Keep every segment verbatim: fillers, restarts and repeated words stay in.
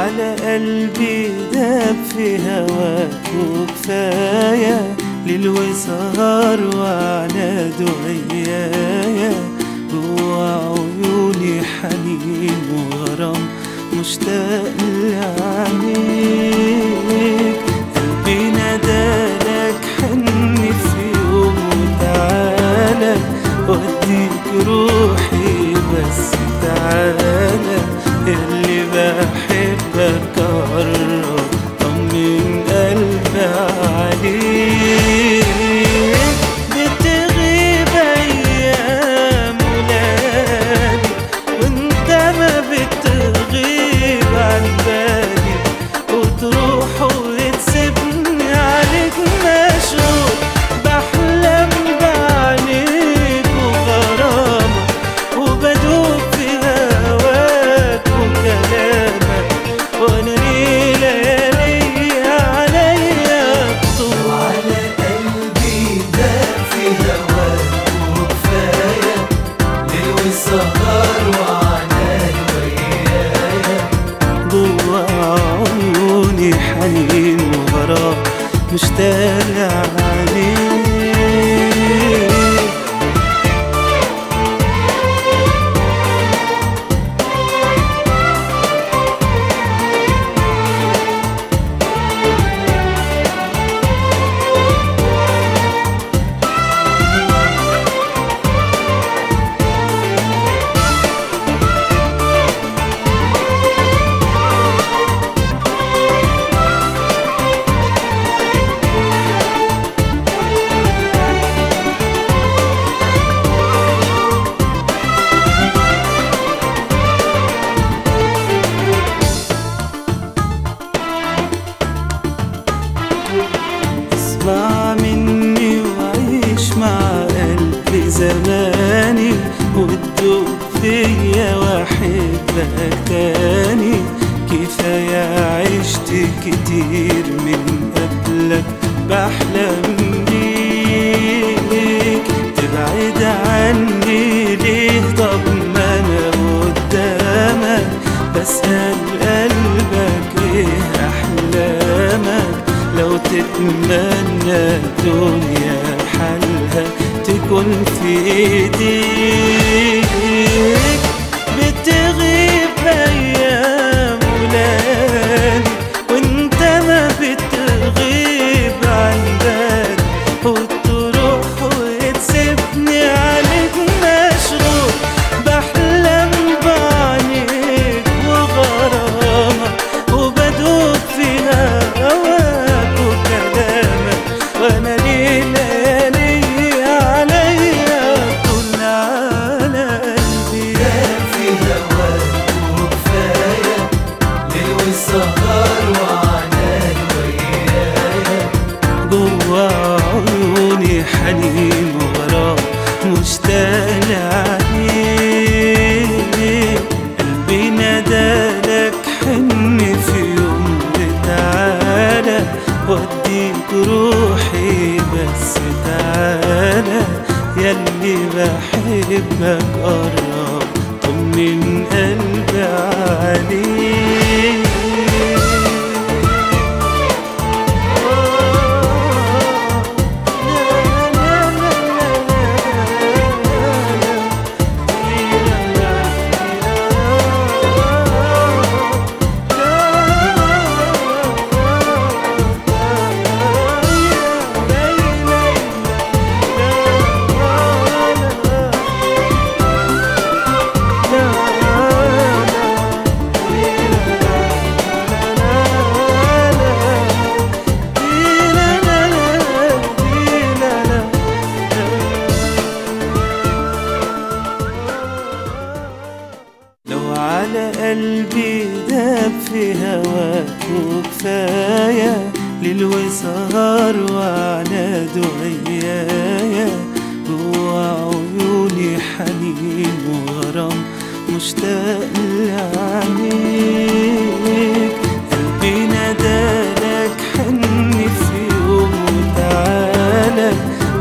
على قلبي داب في هواك وكفاية ليل وسهر وعلى دعيايا جوا عيوني حنين وغرام مشتاق لعينيك. قلبي نادالك حني في يوم وتعالى وديك روحي بس تعالى اللي بحبك قرب طمن قلبي عليك. بتغيب ايام ولادي وانت ما بتغيب عن بالي وتروح وتسيبني عليك مشغول بحلم بعينيك وغرامك وبدوب في هواك وكلامك وانا ليه ليالي عليا بطول. على قلبي داب في هواك وكفاية ليل وسهر وعناد ويايا جوا عيوني حنين وغرام مشتاق عليك. اسمع مني وعيش مع قلبي زماني وتدوب فيا واحبك تاني. كفاية عشت كتير من قبلك بحلم بيك تبعد عني ليه؟ طب ما انا قدامك بسأل قلبك ايه احلامك لو تتمنى الدنيا حالها تكون في ايديك. بتغيب ايام ولادي وانت ما بتغيب عن بالي وتروح وتسيبني عليك مشغول بحلم بعينيك وغرامك وبدوب في هواك وكلامك وانا ليه ليالي عليا طول. على قلبي داب في هواك وكفاية ليل وسهر وعناد ويايا جوا عيوني حنين وغرام مشتاق عليك. قلبي نادالك حني في يوم تعالى وديك روحي بس تعالى ياللي بحبك قرب طمن قلبي عليك. على قلبي داب في هواك وكفاية ليل وسهر وعلى دعيايا جوا عيوني حنين وغرام مشتاق لعينيك. قلبي نادالك حني في يوم وتعالى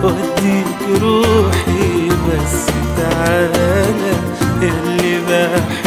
وديك روحي بس تعالى اللي بحبك